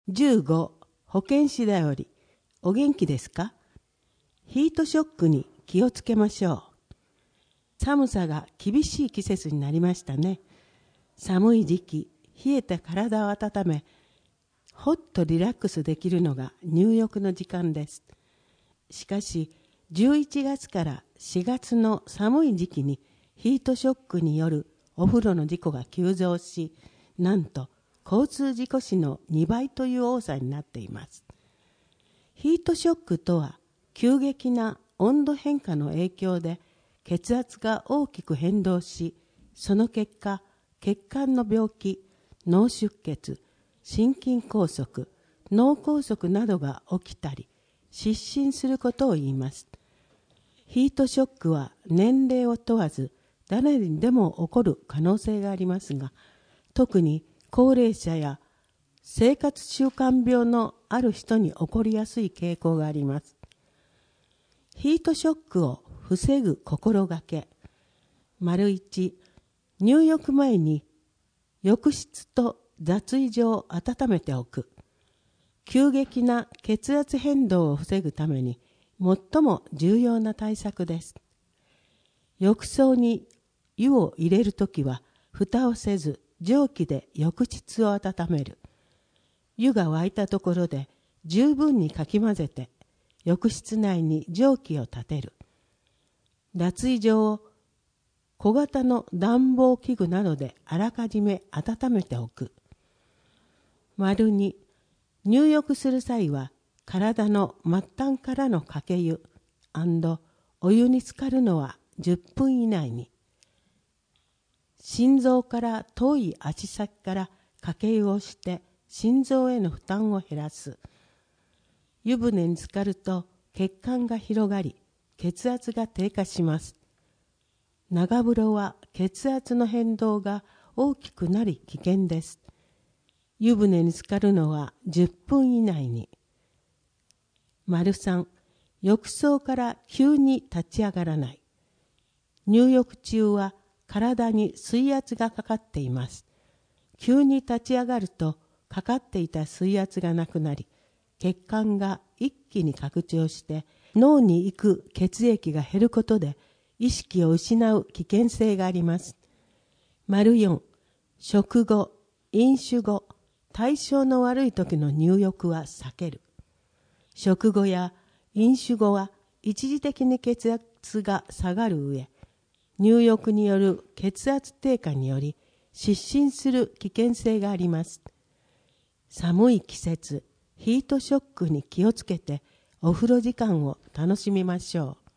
15、保健師だより、お元気ですか？ヒートショックに気をつけましょう。寒さが厳しい季節になりましたね。寒い時期、冷えた体を温め、ほっとリラックスできるのが入浴の時間です。しかし、11月から4月の寒い時期にヒートショックによるお風呂の事故が急増し、なんと交通事故死の2倍という多さになっています。ヒートショックとは、急激な温度変化の影響で血圧が大きく変動し、その結果、血管の病気、脳出血、心筋梗塞、脳梗塞などが起きたり、失神することを言います。ヒートショックは年齢を問わず誰にでも起こる可能性がありますが、特に高齢者や生活習慣病のある人に起こりやすい傾向があります。ヒートショックを防ぐ心がけ。1、入浴前に浴室と脱衣所を温めておく。急激な血圧変動を防ぐために最も重要な対策です。浴槽に湯を入れるときは蓋をせず蒸気で浴室を温める。湯が沸いたところで十分にかき混ぜて浴室内に蒸気を立てる。脱衣所を小型の暖房器具などであらかじめ温めておく。2、入浴する際は体の末端からのかけ湯&お湯に浸かるのは10分以内に。心臓から遠い足先からかけ湯をして心臓への負担を減らす。湯船に浸かると血管が広がり、血圧が低下します。長風呂は血圧の変動が大きくなり危険です。湯船に浸かるのは10分以内に。3、浴槽から急に立ち上がらない。入浴中は体に水圧がかかっています。急に立ち上がるとかかっていた水圧がなくなり、血管が一気に拡張して脳に行く血液が減ることで意識を失う危険性があります。4、食後、飲酒後、体調の悪い時の入浴は避ける。食後や飲酒後は一時的に血圧が下がる上、入浴による血圧低下により失神する危険性があります。寒い季節、ヒートショックに気をつけてお風呂時間を楽しみましょう。